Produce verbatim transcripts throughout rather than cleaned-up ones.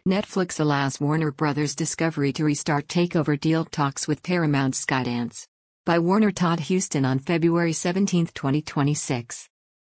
Netflix allows Warner Brothers Discovery to restart takeover deal talks with Paramount Skydance. By Warner Todd Huston on February seventeenth, twenty twenty-six.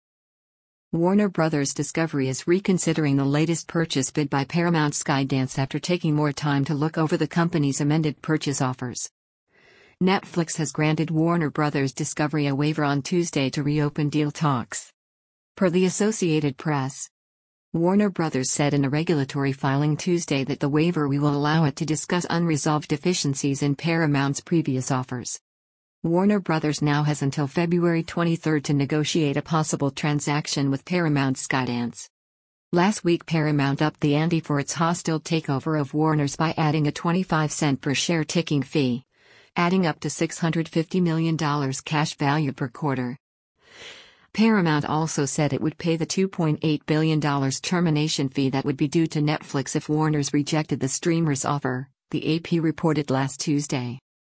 Warner Brothers Discovery is reconsidering the latest purchase bid by Paramount Skydance after taking more time to look over the company's amended purchase offers. Netflix has granted Warner Brothers Discovery a waiver on Tuesday to reopen deal talks. Per the Associated Press, Warner Brothers said in a regulatory filing Tuesday that the waiver will allow it to discuss unresolved deficiencies in Paramount's previous offers. Warner Brothers now has until February twenty-third to negotiate a possible transaction with Paramount Skydance. Last week Paramount upped the ante for its hostile takeover of Warner's by adding a twenty-five cent per share ticking fee, adding up to six hundred fifty million dollars cash value per quarter. Paramount also said it would pay the two point eight billion dollars termination fee that would be due to Netflix if Warner's rejected the streamer's offer, the A P reported last Tuesday.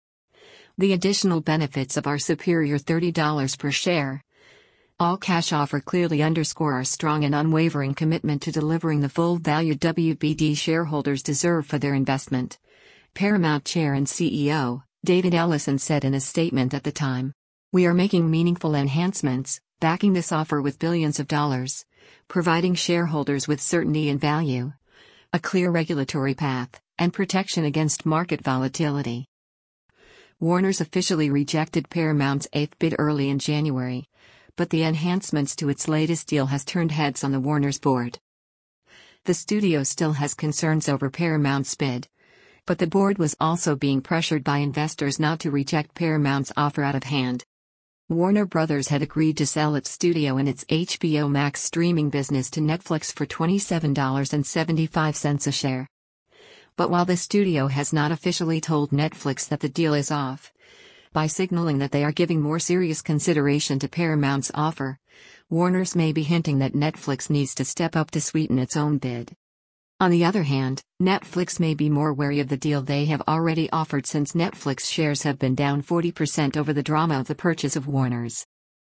The additional benefits of our superior thirty dollars per share all-cash offer clearly underscore our strong and unwavering commitment to delivering the full value W B D shareholders deserve for their investment, Paramount Chair and C E O, David Ellison said in a statement at the time. We are making meaningful enhancements, backing this offer with billions of dollars, providing shareholders with certainty and value, a clear regulatory path, and protection against market volatility. Warner's officially rejected Paramount's eighth bid early in January, but the enhancements to its latest deal has turned heads on the Warner's board. The studio still has concerns over Paramount's bid, but the board was also being pressured by investors not to reject Paramount's offer out of hand. Warner Brothers had agreed to sell its studio and its H B O Max streaming business to Netflix for twenty-seven dollars and seventy-five cents a share. But while the studio has not officially told Netflix that the deal is off, by signaling that they are giving more serious consideration to Paramount's offer, Warner's may be hinting that Netflix needs to step up to sweeten its own bid. On the other hand, Netflix may be more wary of the deal they have already offered since Netflix shares have been down forty percent over the drama of the purchase of Warner's.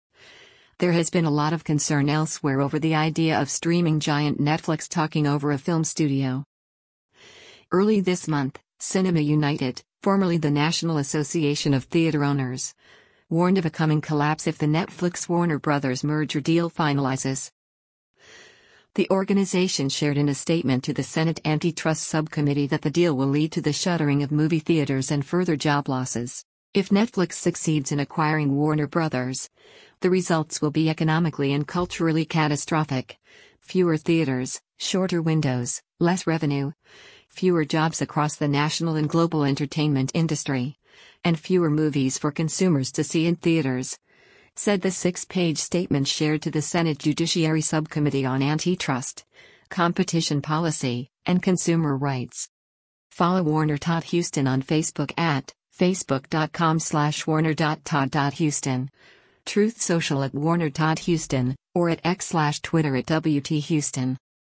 There has been a lot of concern elsewhere over the idea of streaming giant Netflix talking over a film studio. Early this month, Cinema United, formerly the National Association of Theater Owners, warned of a coming collapse if the Netflix-Warner Brothers merger deal finalizes. The organization shared in a statement to the Senate Antitrust Subcommittee that the deal will lead to the shuttering of movie theaters and further job losses. If Netflix succeeds in acquiring Warner Brothers, the results will be economically and culturally catastrophic. Fewer theaters, shorter windows, less revenue, fewer jobs across the national and global entertainment industry, and fewer movies for consumers to see in theaters, said the six-page statement shared to the Senate Judiciary Subcommittee on Antitrust, Competition Policy, and Consumer Rights. Follow Warner Todd Huston on Facebook at facebook.com slash warner.todd.huston, Truth Social at Warner Todd Huston, or at X slash Twitter at W T Huston.